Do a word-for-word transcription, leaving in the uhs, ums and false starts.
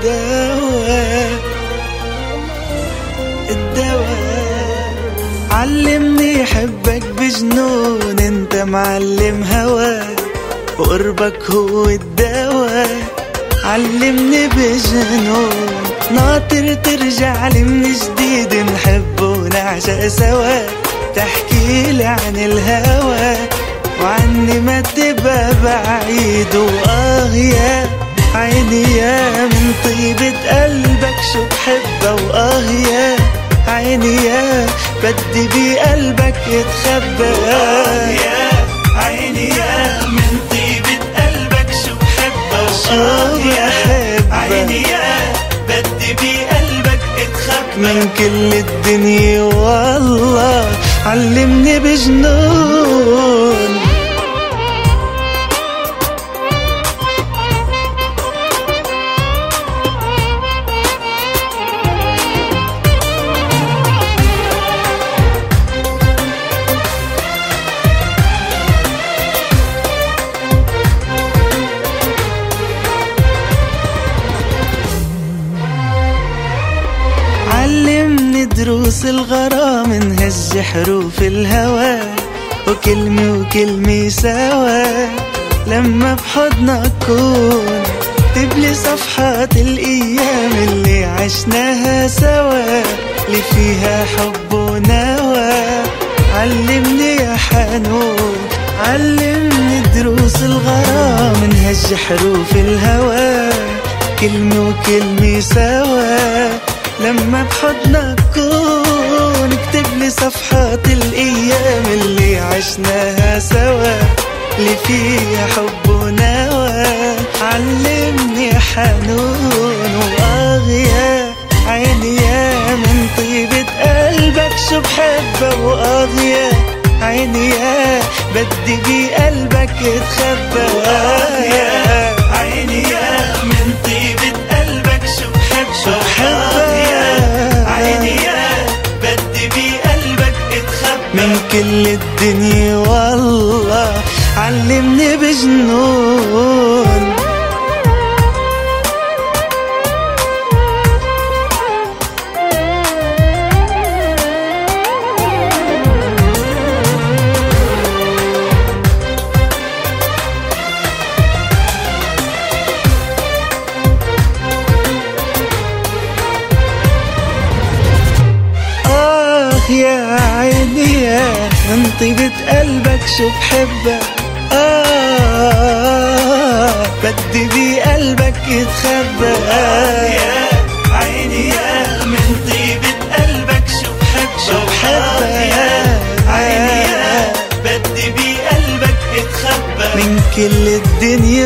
الدواء الدواء. علمني احبك بجنون، انت معلم هواك وقربك هو الدواء. علمني بجنون ناطر ترجع لي من جديد، نحب ونعشق سوا. تحكيلي عن الهوى وعني ما تبقى بعيد. وآه يا عيني يا من طيبة قلبك شو بحبها. وآه يا عيني يا بدي بقلبك يتخبى. وآه يا عيني يا من طيبة قلبك شو بحبها. وآه يا عيني يا بدي بقلبك اتخبى. من كل الدنيا والله علمني بجنون. علمني دروس الغرام، نهج حروف الهوى وكلمة وكلمة سوا. لما بحضنك كون تبلي صفحات الأيام اللي عشناها سوا، اللي فيها حب ونوى. علمني يا حنون علمني دروس الغرام، نهج حروف الهوى كلمة وكلمة سوا. لما بحضنك كون اكتب لي صفحات الأيام اللي عشناها سوا، اللي فيها حب ونوى. علمني يا حنون وآه يا عيني يا من طيبة قلبك شو بحبها. وآه يا عيني يا بدي بقلبك يتخبى. وآه يا عيني يا من طيبة قلبك شو بحبها. من كل الدنيا والله علمني بجنون. يا عيني يا من طيبة قلبك شو بحبها. آه بدي بقلبك يتخبى. آه يا عيني يا من طيبة قلبك شو بحبها. آه يا عيني يا بدي بقلبك يتخبى. من كل الدنيا